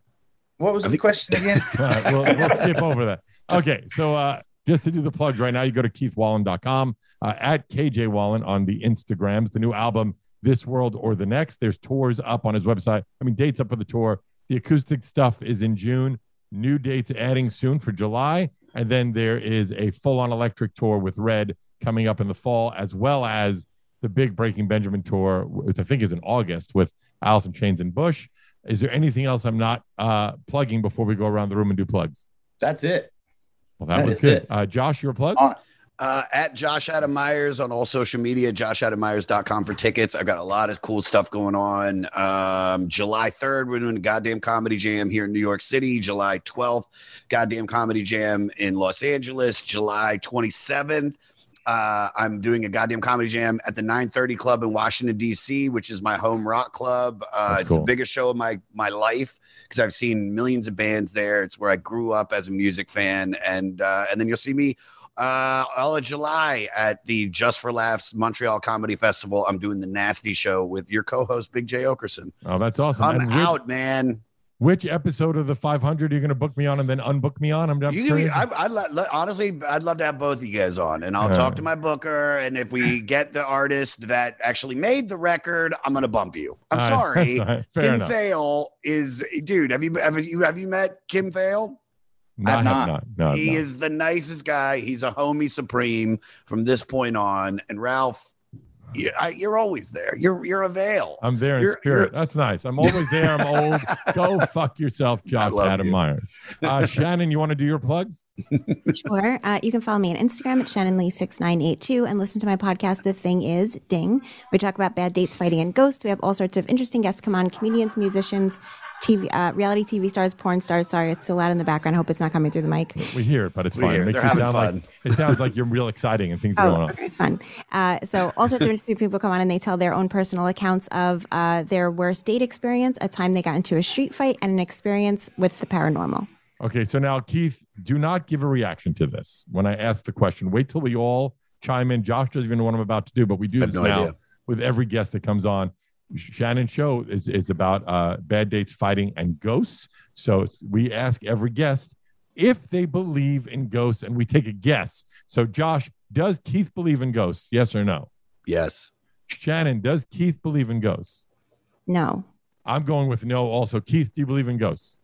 what was I the think- question again? All right, we'll, we'll skip over that. Okay, so uh, just to do the plugs right now, you go to keith wallen dot com, uh, at K J Wallen on the Instagrams. The new album, This World or the Next. There's tours up on his website. I mean, dates up for the tour. The acoustic stuff is in June. New dates adding soon for July. And then there is a full-on electric tour with Red coming up in the fall, as well as the big Breaking Benjamin tour, which I think is in August with Alice in Chains and Bush. Is there anything else I'm not uh, plugging before we go around the room and do plugs? That's it. Well, that, That was is good. it. Uh, Josh, your plug? Uh, Uh, at Josh Adam Myers on all social media, josh adam myers dot com for tickets. I've got a lot of cool stuff going on. Um, July third, we're doing a Goddamn Comedy Jam here in New York City. July twelfth, Goddamn Comedy Jam in Los Angeles. July twenty-seventh, uh, I'm doing a Goddamn Comedy Jam at the nine thirty Club in Washington, D C, which is my home rock club. Uh, That's it's cool. the biggest show of my, my life because I've seen millions of bands there. It's where I grew up as a music fan. And, uh, and then you'll see me uh all of July at the Just for Laughs Montreal Comedy Festival. I'm doing the Nasty Show with your co-host Big J Okerson. Oh, that's awesome. I'm And which, out, man. which episode of the five hundred are you going to book me on and then unbook me on? I'm, I'm You, curious. I, I, I, honestly, I'd love to have both of you guys on, and I'll Uh. talk to my booker. And if we get the artist that actually made the record, I'm gonna bump you. I'm All right. sorry. All right. Fair Kim enough. Thale is, dude. Have you have you have you met Kim Thale? No, I I've have not. not. No, I've He not. is the nicest guy. He's a homie supreme from this point on. And Ralph, you, I, you're always there. You're you're a Vale. I'm there in You're- spirit. you're- That's nice. I'm always there. I'm old. Go fuck yourself, Josh love Adam you. Myers. Uh, Shannon, you want to do your plugs? Sure. Uh, you can follow me on Instagram at Shannon Lee six nine eight two and listen to my podcast, The Thing Is Ding. We talk about bad dates, fighting, and ghosts. We have all sorts of interesting guests come on, comedians, musicians, T V, uh, reality T V stars, porn stars. Sorry, it's so loud in the background. I hope it's not coming through the mic. We hear it, but it's We fine. hear It it. makes They're you having sound like it sounds like you're real exciting and things are going Oh, on. okay, fun. Uh, so all sorts of interesting people come on and they tell their own personal accounts of uh, their worst date experience, a time they got into a street fight, and an experience with the paranormal. Okay, so now Keith, do not give a reaction to this when I ask the question. Wait till we all chime in. Josh doesn't even know what I'm about to do, but we do I have this no now idea. with every guest that comes on. Shannon's show is, is about uh, bad dates, fighting, and ghosts. So we ask every guest if they believe in ghosts, and we take a guess. So Josh, does Keith believe in ghosts? Yes or no? Yes. Shannon, does Keith believe in ghosts? No. I'm going with no. Also, Keith, do you believe in ghosts?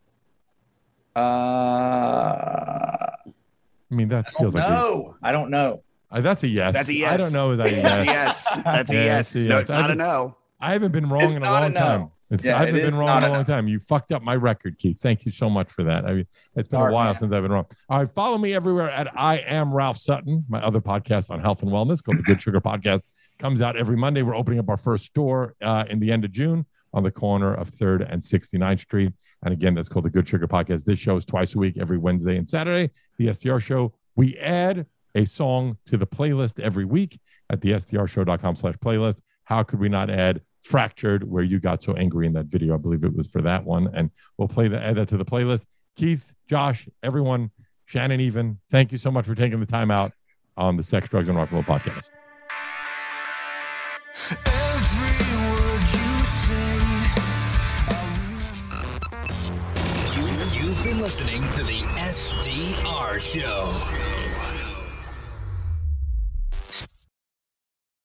Uh, I mean, that feels like a, no, I don't know. uh, that's a yes. That's a yes. I don't know. Is that a That's a yes? yes. That's a Yeah, yes. that's a No, yes. it's not a no. I haven't been wrong It's in a not a long no. time. It's, Yeah, I it haven't been is wrong not in a a long no. time. You fucked up my record, Keith. Thank you so much for that. I mean, it's been Sorry, a while man. since I've been wrong. All right, follow me everywhere at I Am Ralph Sutton. My other podcast on health and wellness called the Good Sugar Podcast comes out every Monday. We're opening up our first store uh, in the end of June on the corner of third and sixty-ninth Street. And again, that's called the Good Sugar Podcast. This show is twice a week, every Wednesday and Saturday. The S D R Show, we add a song to the playlist every week at the S D R show dot com slash playlist. How could we not add Fractured, where you got so angry in that video. I believe it was for that one. And we'll play that, add that to the playlist. Keith, Josh, everyone, Shannon even, thank you so much for taking the time out on the Sex, Drugs, and Rock and Roll podcast. You've been listening to the S D R Show.